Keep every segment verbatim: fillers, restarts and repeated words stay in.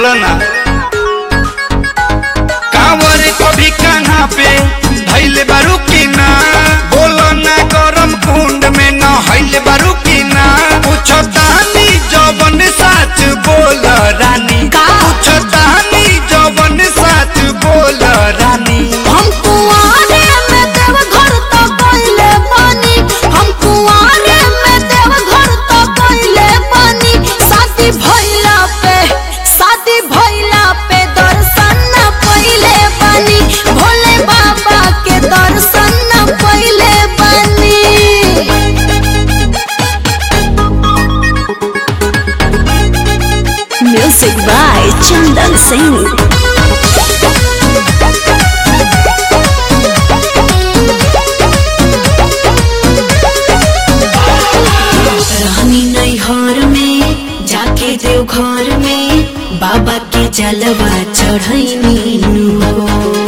बोलो ना कांवर कभी कहाँ पे धैले बारू की ना बोलो ना गरम कुंड में न हईले बारू की ना पूछो तानी जवन साच बोल रानी पूछो तानी जवन साच बोल रानी हम कुआरे में देव घर तो कइले बानी हम कुआरे में देव घर तो कइले बानी शादी भइला पे शादी भइला पे दर्शन न पइले बानी भोले बाबा के दर्शन न पइले बानी। Music by Chandan Singh. जाके देव घर में बाबा के जलवा चढ़ैनी हो।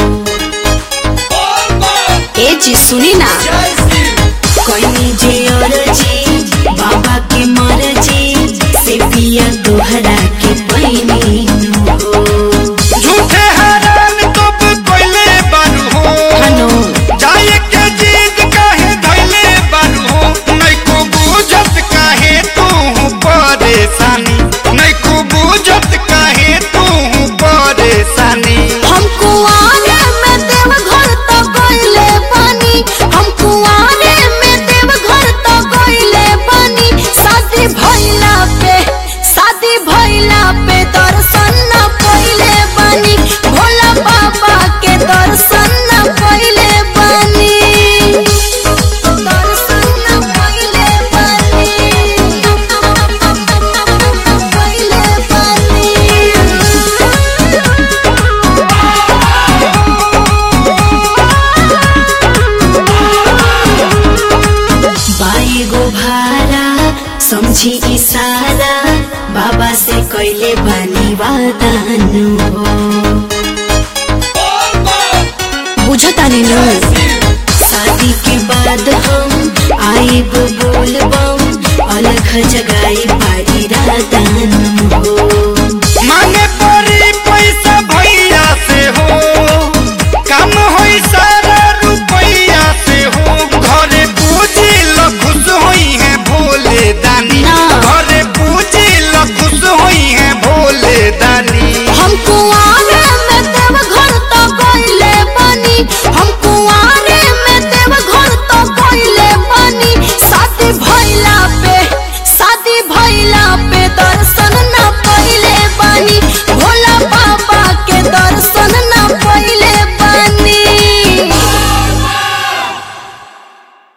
ए जी सुनी ना कोई जे अर्जी बाबा के मर्जी से पिया दोहरा के पैनी हो। झूठे हैरान कब कोइले बारू हो हनो जाए के जिद काहे धइले बारू हो नहीं को बुझत काहे तू परेशानी नहीं को बुझत काहे तू परेशानी। हम कुआरे में देव घर तो गइले बानी हम कुआरे में देव घर तो गइले बानी शादी भइला पे शादी भइला पे दर्शन न पइले बानी भोला बाबा के दर्शन न पइले बानी दर्शन न पइले बानी पइले बानी। बाई गो भारा समझी इशारा बाबा से कैले बानी वादानु हो। बुझतानी नो शादी के बाद हम आए गो बोल बम अलग जगाई पारी रातानु हो।